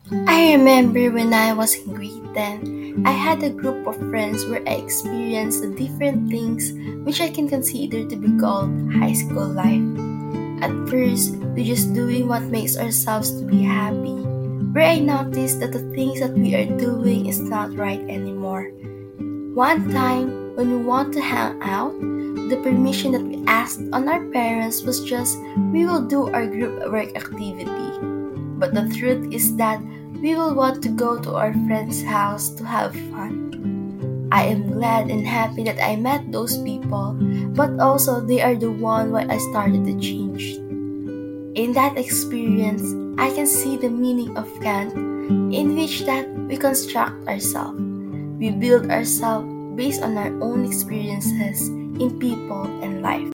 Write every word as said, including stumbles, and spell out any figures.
I remember when I was in grade ten, I had a group of friends where I experienced the different things which I can consider to be called high school life. At first, we're just doing what makes ourselves to be happy, where I noticed that the things that we are doing is not right anymore. One time, when we want to hang out, the permission that we asked on our parents was just we will do our group work activity. But the truth is that we will want to go to our friend's house to have fun. I am glad and happy that I met those people, but also they are the one why I started to change. In that experience, I can see the meaning of Kant, in which that we construct ourselves. We build ourselves based on our own experiences in people and life.